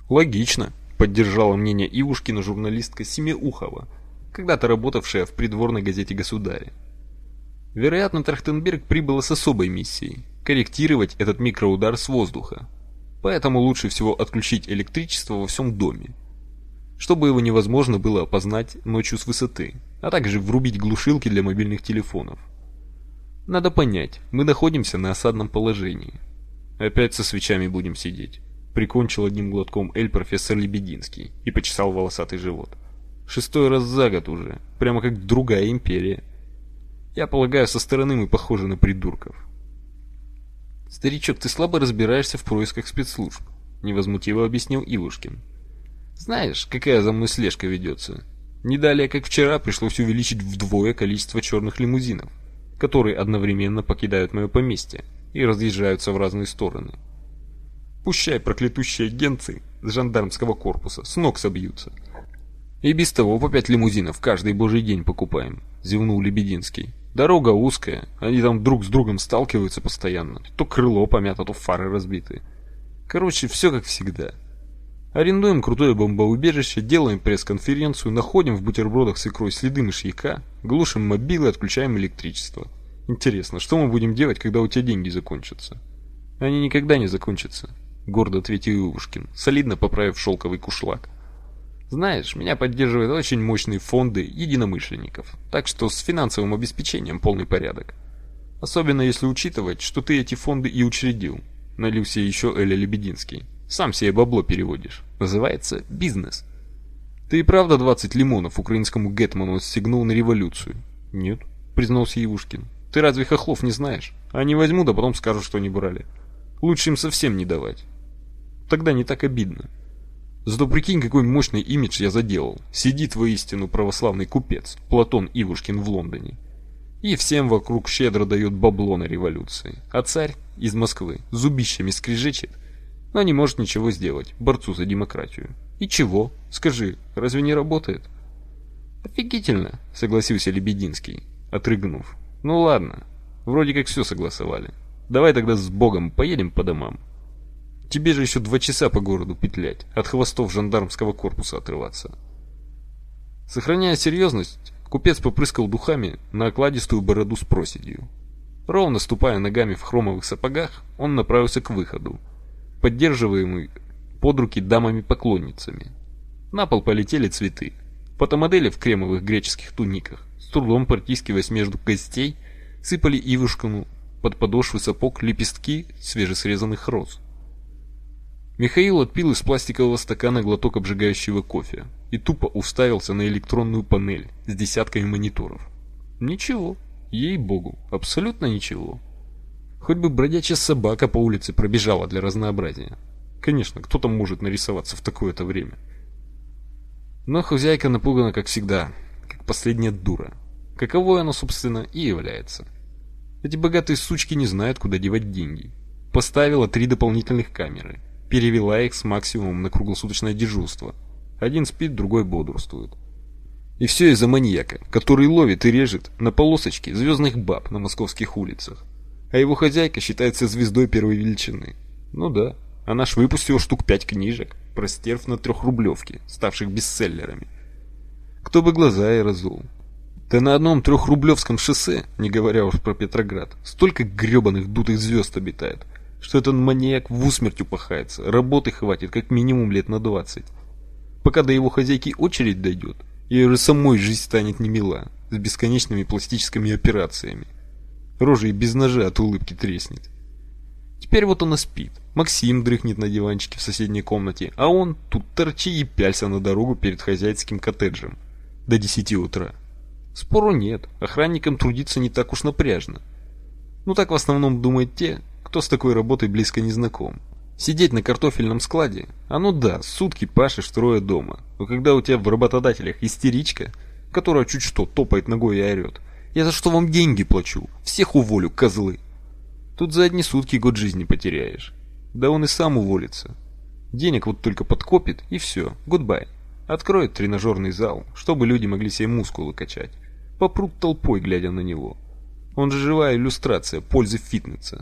Логично, поддержала мнение Ивушкина журналистка Семиухова, когда-то работавшая в придворной газете «Государь». Вероятно, Трахтенберг прибыла с особой миссией – корректировать этот микроудар с воздуха. Поэтому лучше всего отключить электричество во всем доме, чтобы его невозможно было опознать ночью с высоты, а также врубить глушилки для мобильных телефонов. Надо понять, мы находимся на осадном положении. Опять со свечами будем сидеть. Прикончил одним глотком эль профессор Лебединский и почесал волосатый живот. 6-й раз за год уже, прямо как другая империя. Я полагаю, со стороны мы похожи на придурков. Старичок, ты слабо разбираешься в происках спецслужб, невозмутиво объяснил Ивушкин. Знаешь, какая за мной слежка ведется? Не далее, как вчера, пришлось увеличить вдвое количество черных лимузинов, которые одновременно покидают мое поместье и разъезжаются в разные стороны. Пущай проклятущие агенты с жандармского корпуса с ног собьются. И без того по 5 лимузинов каждый божий день покупаем, зевнул Лебединский. Дорога узкая, они там друг с другом сталкиваются постоянно. То крыло помято, то фары разбиты. Короче, все как всегда. Арендуем крутое бомбоубежище, делаем пресс-конференцию, находим в бутербродах с икрой следы мышьяка, глушим мобилы, отключаем электричество. Интересно, что мы будем делать, когда у тебя деньги закончатся? Они никогда не закончатся, гордо ответил Ивушкин, солидно поправив шелковый кушлак. Знаешь, меня поддерживают очень мощные фонды единомышленников, так что с финансовым обеспечением полный порядок. Особенно если учитывать, что ты эти фонды и учредил. Налился еще Эля Лебединский. Сам себе бабло переводишь. Называется бизнес. Ты и правда 20 лимонов украинскому гетману стегнул на революцию? Нет, признался Ивушкин. Ты разве хохлов не знаешь? Они возьмут, а потом скажут, что не брали. Лучше им совсем не давать. Тогда не так обидно. Зато прикинь, какой мощный имидж я заделал. Сидит воистину православный купец, Платон Ивушкин в Лондоне. И всем вокруг щедро дает бабло на революции. А царь из Москвы зубищами скрежечет, но не может ничего сделать, борцу за демократию. И чего? Скажи, разве не работает? Офигительно, согласился Лебединский, отрыгнув. Ну ладно, вроде как все согласовали. Давай тогда с Богом поедем по домам. Тебе же еще 2 часа по городу петлять, от хвостов жандармского корпуса отрываться. Сохраняя серьезность, купец попрыскал духами на окладистую бороду с проседью. Ровно ступая ногами в хромовых сапогах, он направился к выходу, поддерживаемый под руки дамами-поклонницами. На пол полетели цветы. Фотомодели в кремовых греческих туниках, с трудом протискиваясь между костей, сыпали Ивушкину под подошвы сапог лепестки свежесрезанных роз. Михаил отпил из пластикового стакана глоток обжигающего кофе и тупо уставился на электронную панель с десятками мониторов. Ничего, ей-богу, абсолютно ничего. Хоть бы бродячая собака по улице пробежала для разнообразия. Конечно, кто там может нарисоваться в такое-то время? Но хозяйка напугана, как всегда, как последняя дура. Каковой она, собственно, и является. Эти богатые сучки не знают, куда девать деньги. Поставила 3 дополнительных камеры. Перевела их с максимумом на круглосуточное дежурство. Один спит, другой бодрствует. И все из-за маньяка, который ловит и режет на полосочке звездных баб на московских улицах. А его хозяйка считается звездой первой величины. Ну да, она ж выпустила штук 5 книжек про стерв на 3-рублевке, ставших бестселлерами. Кто бы глаза и разул. Да на одном 3-рублевском шоссе, не говоря уж про Петроград, столько гребаных дутых звезд обитает, что этот маньяк в усмерть упахается, работы хватит как минимум лет на 20. Пока до его хозяйки очередь дойдет, ей уже самой жизнь станет немила, с бесконечными пластическими операциями. Рожа и без ножа от улыбки треснет. Теперь вот она спит, Максим дрыхнет на диванчике в соседней комнате, а он тут торчи и пялься на дорогу перед хозяйским коттеджем до 10 утра. Спору нет, охранникам трудиться не так уж напряжно. Ну так в основном думают те, кто с такой работой близко не знаком. Сидеть на картофельном складе, а ну да, сутки пашешь трое дома. Но когда у тебя в работодателях истеричка, которая чуть что топает ногой и орет: «Я за что вам деньги плачу? Всех уволю, козлы!» Тут за одни сутки год жизни потеряешь. Да он и сам уволится. Денег вот только подкопит, и все, гудбай. Откроет тренажерный зал, чтобы люди могли себе мускулы качать. Попрут толпой, глядя на него. Он же живая иллюстрация пользы фитнеса.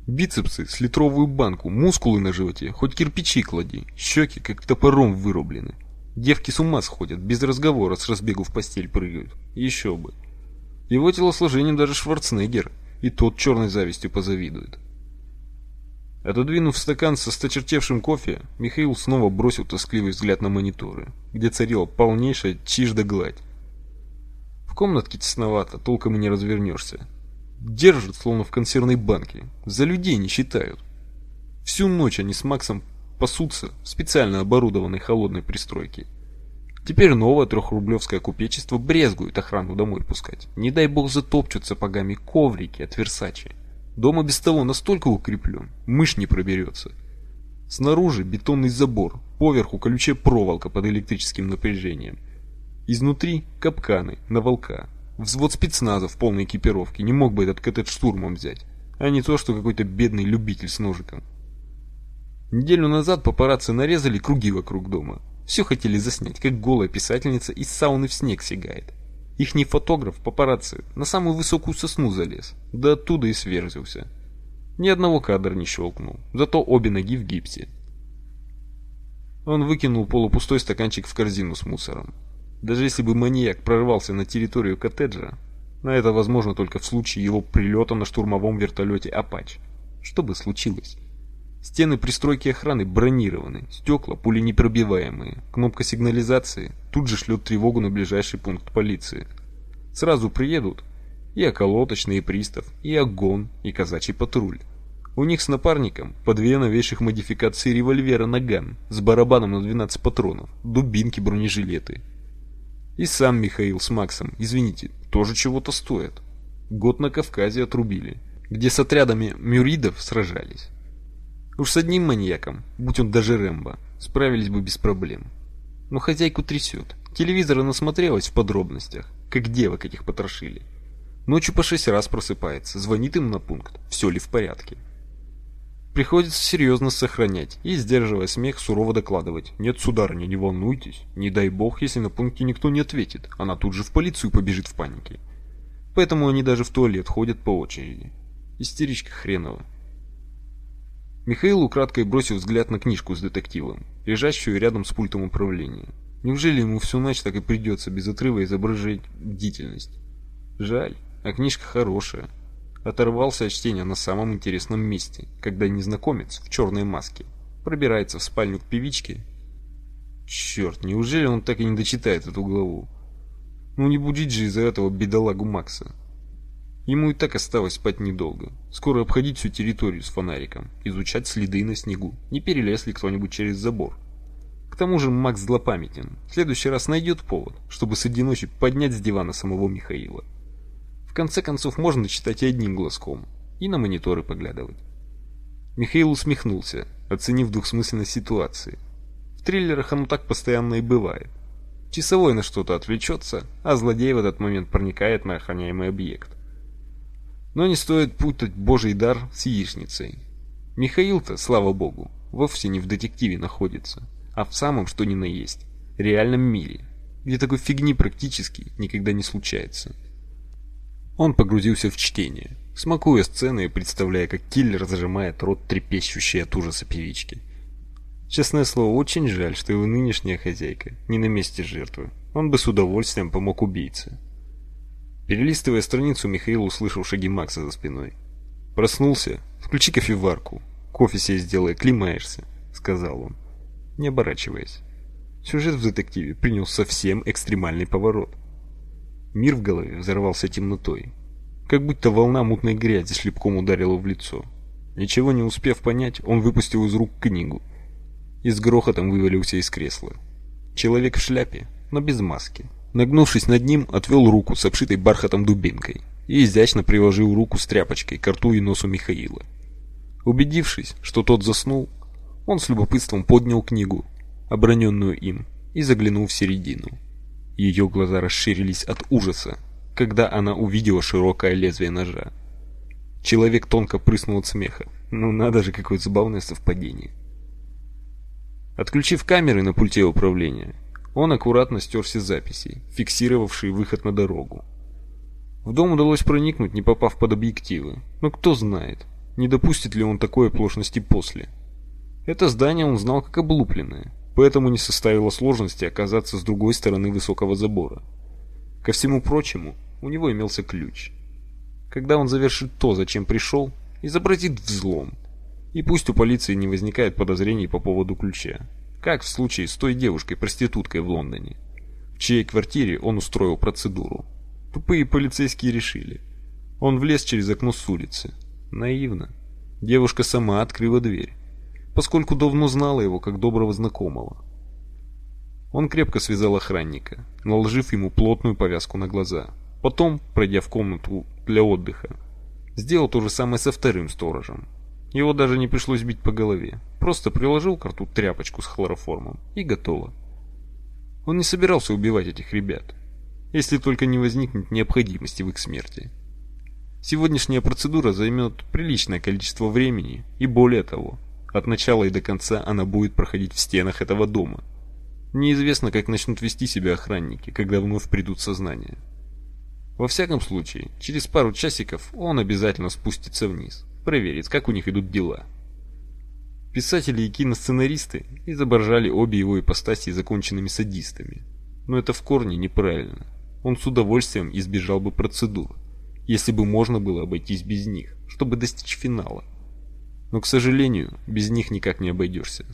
Бицепсы с литровую банку, мускулы на животе, хоть кирпичи клади, щеки как топором вырублены. Девки с ума сходят, без разговора с разбегу в постель прыгают. Еще бы. Его телосложением даже Шварценеггер, и тот черной завистью позавидует. Отодвинув стакан со сточертевшим кофе, Михаил снова бросил тоскливый взгляд на мониторы, где царила полнейшая чиж да гладь. В комнатке тесновато, толком и не развернешься. Держат, словно в консервной банке, за людей не считают. Всю ночь они с Максом пасутся в специально оборудованной холодной пристройке. Теперь новое трехрублевское купечество брезгует охрану домой пускать. Не дай бог затопчут сапогами коврики от Версачи. Дом и без того настолько укреплен, мышь не проберется. Снаружи бетонный забор, поверху колючая проволока под электрическим напряжением. Изнутри капканы на волка. Взвод спецназа в полной экипировке не мог бы этот коттедж штурмом взять, а не то, что какой-то бедный любитель с ножиком. Неделю назад папарацци нарезали круги вокруг дома. Все хотели заснять, как голая писательница из сауны в снег сигает. Ихний фотограф, папарацци, на самую высокую сосну залез, да оттуда и сверзился. Ни одного кадра не щелкнул, зато обе ноги в гипсе. Он выкинул полупустой стаканчик в корзину с мусором. Даже если бы маньяк прорвался на территорию коттеджа, но это возможно только в случае его прилета на штурмовом вертолете «Апач». Что бы случилось? Стены пристройки охраны бронированы, стекла пуленепробиваемые, кнопка сигнализации тут же шлет тревогу на ближайший пункт полиции. Сразу приедут и околоточный, и пристав, и огон, и казачий патруль. У них с напарником по две новейших модификации револьвера «Наган» с барабаном на 12 патронов, дубинки, бронежилеты. И сам Михаил с Максом, извините, тоже чего-то стоят. Год на Кавказе отрубили, где с отрядами мюридов сражались. Уж с одним маньяком, будь он даже Рэмбо, справились бы без проблем. Но хозяйку трясет. Телевизора насмотрелась в подробностях, как девок этих потрошили. Ночью по 6 раз просыпается, звонит им на пункт, все ли в порядке. Приходится серьезно сохранять и, сдерживая смех, сурово докладывать: «Нет, сударыня, не волнуйтесь, не дай бог, если на пункте никто не ответит, она тут же в полицию побежит в панике». Поэтому они даже в туалет ходят по очереди. Истеричка хренова. Михаил украдкой бросил взгляд на книжку с детективом, лежащую рядом с пультом управления. Неужели ему всю ночь так и придется без отрыва изображать бдительность? Жаль, а книжка хорошая. Оторвался от чтения на самом интересном месте, когда незнакомец в черной маске пробирается в спальню к певичке. Черт, неужели он так и не дочитает эту главу? Ну не будить же из-за этого бедолагу Макса. Ему и так осталось спать недолго. Скоро обходить всю территорию с фонариком, изучать следы на снегу, не перелез ли кто-нибудь через забор. К тому же Макс злопамятен. В следующий раз найдет повод, чтобы среди ночи поднять с дивана самого Михаила. В конце концов, можно читать и одним глазком, и на мониторы поглядывать. Михаил усмехнулся, оценив двухсмысленность ситуации. В триллерах оно так постоянно и бывает. Часовой на что-то отвлечется, а злодей в этот момент проникает на охраняемый объект. Но не стоит путать божий дар с яичницей. Михаил-то, слава богу, вовсе не в детективе находится, а в самом что ни на есть, реальном мире, где такой фигни практически никогда не случается. Он погрузился в чтение, смакуя сцены и представляя, как киллер зажимает рот трепещущей от ужаса певички. Честное слово, очень жаль, что его нынешняя хозяйка не на месте жертвы. Он бы с удовольствием помог убийце. Перелистывая страницу, Михаил услышал шаги Макса за спиной. «Проснулся? Включи кофеварку. Кофе себе сделай, климаешься», — сказал он, не оборачиваясь. Сюжет в детективе принял совсем экстремальный поворот. Мир в голове взорвался темнотой, как будто волна мутной грязи шлепком ударила в лицо. Ничего не успев понять, он выпустил из рук книгу и с грохотом вывалился из кресла. Человек в шляпе, но без маски, нагнувшись над ним, отвел руку с обшитой бархатом дубинкой и изящно приложил руку с тряпочкой к рту и носу Михаила. Убедившись, что тот заснул, он с любопытством поднял книгу, оброненную им, и заглянул в середину. Ее глаза расширились от ужаса, когда она увидела широкое лезвие ножа. Человек тонко прыснул от смеха. Ну надо же, какое забавное совпадение. Отключив камеры на пульте управления, он аккуратно стер все записи, фиксировавшие выход на дорогу. В дом удалось проникнуть, не попав под объективы. Но кто знает, Не допустит ли он такой оплошности после? Это здание он знал как облупленное, поэтому не составило сложности оказаться с другой стороны высокого забора. Ко всему прочему, у него имелся ключ. Когда он завершит то, зачем пришел, изобразит взлом. И пусть у полиции не возникает подозрений по поводу ключа, как в случае с той девушкой-проституткой в Лондоне, в чьей квартире он устроил процедуру. Тупые полицейские решили. Он влез через окно с улицы. Наивно. Девушка сама открыла дверь, поскольку давно знала его как доброго знакомого. Он крепко связал охранника, наложив ему плотную повязку на глаза. Потом, пройдя в комнату для отдыха, сделал то же самое со вторым сторожем. Его даже не пришлось бить по голове. Просто приложил к рту тряпочку с хлороформом, и готово. Он не собирался убивать этих ребят, если только не возникнет необходимости в их смерти. Сегодняшняя процедура займет приличное количество времени, и более того, от начала и до конца она будет проходить в стенах этого дома. Неизвестно, как начнут вести себя охранники, когда вновь придут в сознание. Во всяком случае, через пару часиков он обязательно спустится вниз, проверит, как у них идут дела. Писатели и киносценаристы изображали обе его ипостаси законченными садистами. Но это в корне неправильно. Он с удовольствием избежал бы процедур, если бы можно было обойтись без них, чтобы достичь финала. Но, к сожалению, без них никак не обойдешься.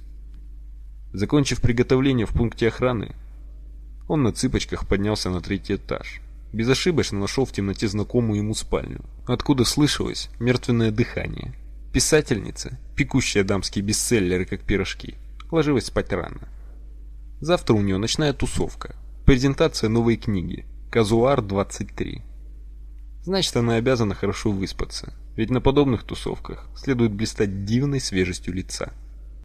Закончив приготовление в пункте охраны, он на цыпочках поднялся на 3-й этаж. Безошибочно нашел в темноте знакомую ему спальню, откуда слышалось мертвенное дыхание. Писательница, пекущая дамские бестселлеры как пирожки, ложилась спать рано. Завтра у нее ночная тусовка, презентация новой книги «Казуар 23». Значит, она обязана хорошо выспаться, ведь на подобных тусовках следует блистать дивной свежестью лица.